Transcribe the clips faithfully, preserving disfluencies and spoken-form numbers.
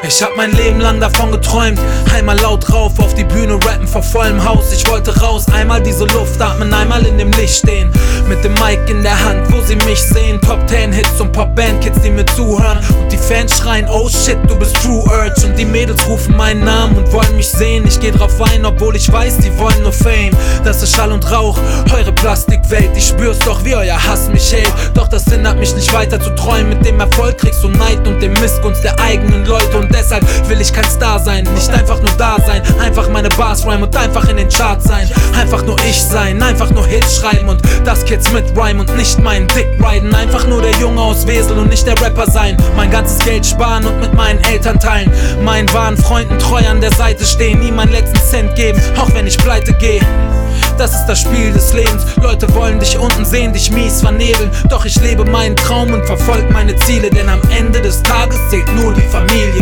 Ich hab mein Leben lang davon geträumt, einmal laut rauf auf die Bühne rappen vor vollem Haus. Ich wollte raus, einmal diese Luft atmen, einmal in dem Licht stehen, mit dem Mic in der Hand, wo sie mich sehen. Top zehn Hits und Pop-Band-Kids, die mir zuhören, und die Fans schreien, oh shit, du bist True Urge. Und die Mädels rufen meinen Namen und wollen mich sehen. Ich geh drauf ein, obwohl ich weiß, die wollen nur Fame. Das ist Schall und Rauch, eure Plastikwelt. Ich spür's doch, wie euer Hass mich hält. Doch das hindert mich nicht weiter zu träumen. Mit dem Erfolg kriegst du Neid und dem Missgunst der eigenen Leute. Und deshalb will ich kein Star sein, nicht einfach nur da sein, einfach meine Bars rhyme und einfach in den Charts sein. Einfach nur ich sein, einfach nur Hits schreiben und das Kids mit Rhyme und nicht meinen Dick riden. Einfach nur der Junge aus Wesel und nicht der Rapper sein. Mein ganzes Geld sparen und mit meinen Eltern teilen. Meinen wahren Freunden treu an der Seite stehen, nie meinen letzten Cent geben, auch wenn ich pleite gehe. Das ist das Spiel des Lebens. Leute wollen dich unten sehen, dich mies vernebeln. Doch ich lebe meinen Traum und verfolge meine Ziele, denn am Ende des Tages zählt nur die Familie.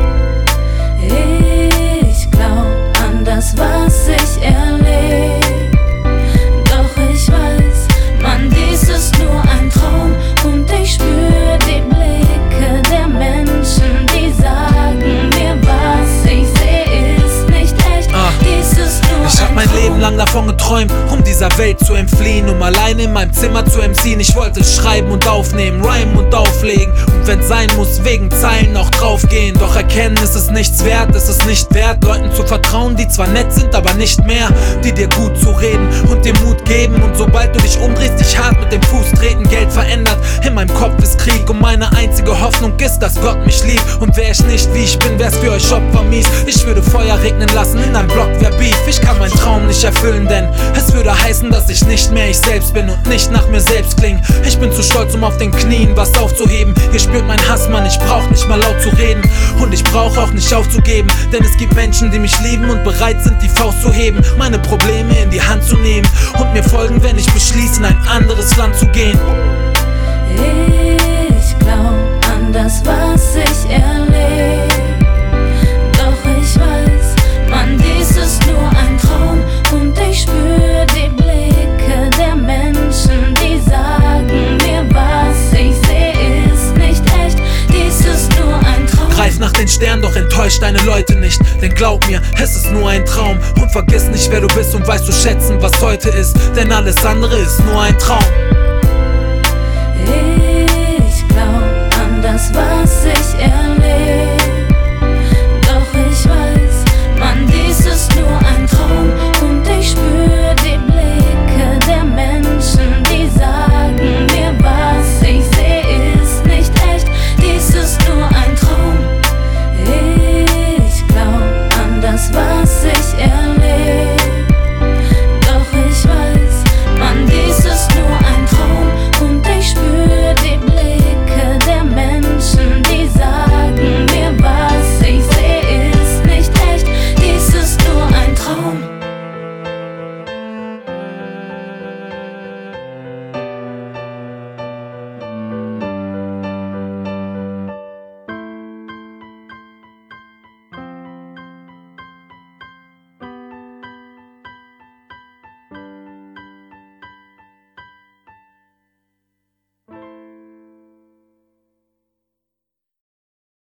Ich glaub an das, was ich erlebe. Doch ich weiß, Mann, dies ist nur ein Traum. Und ich spür die Blicke der Menschen, die sagen mir, was ich seh, ist nicht echt. Ah. Dies ist nur Ich hab mein Leben lang davon geträumt, um dieser Welt zu entfliehen, um alleine in meinem Zimmer zu M C'en. Ich wollte schreiben und aufnehmen, rhymen und auflegen und wenn sein muss, wegen Zeilen auch draufgehen. Doch erkennen, es ist nichts wert, es ist nicht wert, Leuten zu vertrauen, die zwar nett sind, aber nicht mehr, die dir gut zu reden und dir Mut geben. Und sobald du dich umdrehst, dich hart mit dem Fuß treten. Geld verändert, in meinem Kopf ist Krieg und meine einzige Hoffnung ist, dass Gott mich liebt. Und wär ich nicht wie ich bin, wär's für euch Opfer mies. Ich würde Feuer regnen lassen, in einem Block wär Beef. Ich kann meinen Traum nicht erfüllen, denn es würde heißen, dass ich nicht mehr ich selbst bin und nicht nach mir selbst kling. Ich bin zu stolz, um auf den Knien was aufzuheben. Ihr spürt mein Hass, Mann, ich brauch nicht mal laut zu reden. Und ich brauch auch nicht aufzugeben, denn es gibt Menschen, die mich lieben und bereit sind, die Faust zu heben, meine Probleme in die Hand zu nehmen und mir folgen, wenn ich beschließe, in ein anderes Land zu gehen. Ich glaub an das, was ich erlebe. Doch ich weiß, Mann, dies ist nur ein Traum. Und ich spür die Blicke der Menschen, die sagen mir, was ich seh, ist nicht echt. Dies ist nur ein Traum. Greif nach den Sternen, doch enttäusch deine Leute nicht, denn glaub mir, es ist nur ein Traum. Und vergiss nicht, wer du bist und weißt zu schätzen, was heute ist, denn alles andere ist nur ein Traum.